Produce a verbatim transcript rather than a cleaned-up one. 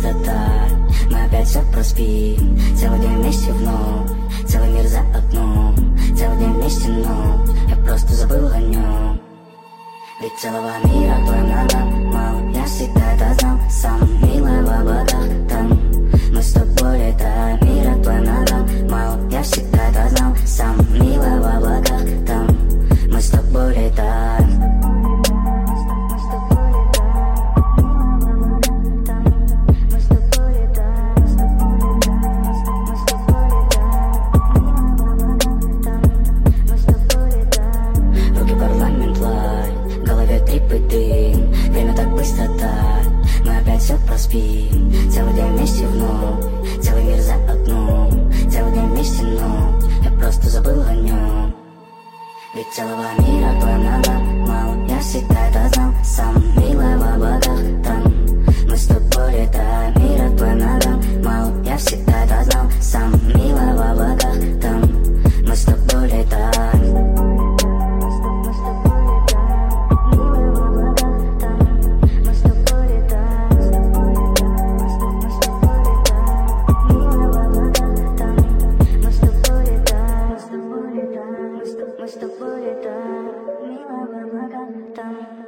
пустота. Мы опять все проспим. Целый день вместе вновь, целый мир за окном. Целый день вместе, но я просто забыл о нем. Ведь целого мира твоим ногам мало. Я всегда это знал, сам милая в облаках там. Мы с тобой летаем, мира твоим ногам мало. Я всегда это знал, сам милая в облаках там. Мы с тобой летаем. Время так быстро тает, мы опять все проспим. Целый день вместе вновь, целый мир за окном. Целый день вместе, но я просто забыл о нем. Ведь целого мира твоим ногам мало. Я всегда это знал, сам милая в облаках там. Мы с тобой летаем, мира твоим ногам мало. Я всегда это знал, сам милая в облаках там. Мы с тобой летаем. Мы с тобой летаем, милая в облаках там.